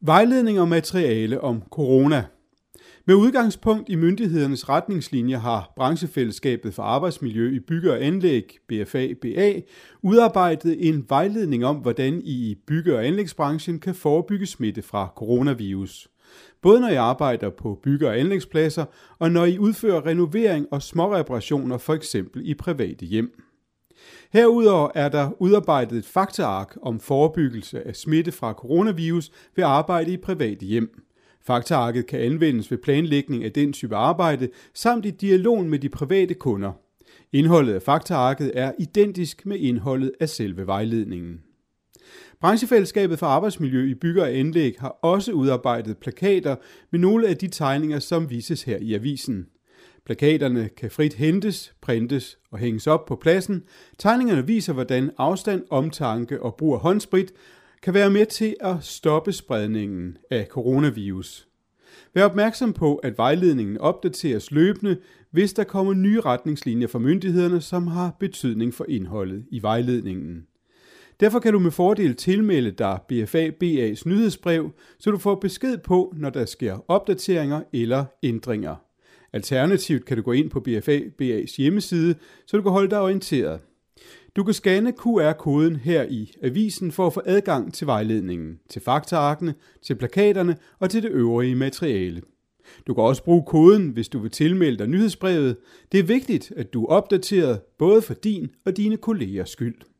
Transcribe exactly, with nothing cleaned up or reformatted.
Vejledning og materiale om corona. Med udgangspunkt i myndighedernes retningslinjer har Branchefællesskabet for Arbejdsmiljø i Bygge og Anlæg, B F A B A, udarbejdet en vejledning om, hvordan I i bygge- og anlægsbranchen kan forebygge smitte fra coronavirus. Både når I arbejder på bygge- og anlægspladser, og når I udfører renovering og småreparationer, for eksempel i private hjem. Herudover er der udarbejdet et faktaark om forebyggelse af smitte fra coronavirus ved arbejde i private hjem. Faktaarket kan anvendes ved planlægning af den type arbejde, samt i dialogen med de private kunder. Indholdet af faktaarket er identisk med indholdet af selve vejledningen. Branchefællesskabet for Arbejdsmiljø i Bygge og Anlæg har også udarbejdet plakater med nogle af de tegninger, som vises her i avisen. Plakaterne kan frit hentes, printes og hænges op på pladsen. Tegningerne viser, hvordan afstand, omtanke og brug af håndsprit kan være med til at stoppe spredningen af coronavirus. Vær opmærksom på, at vejledningen opdateres løbende, hvis der kommer nye retningslinjer fra myndighederne, som har betydning for indholdet i vejledningen. Derfor kan du med fordel tilmelde dig B F A B A's nyhedsbrev, så du får besked på, når der sker opdateringer eller ændringer. Alternativt kan du gå ind på B F A B A's hjemmeside, så du kan holde dig orienteret. Du kan scanne Q R-koden her i avisen for at få adgang til vejledningen, til faktaarkene, til plakaterne og til det øvrige materiale. Du kan også bruge koden, hvis du vil tilmelde dig nyhedsbrevet. Det er vigtigt, at du er opdateret, både for din og dine kollegers skyld.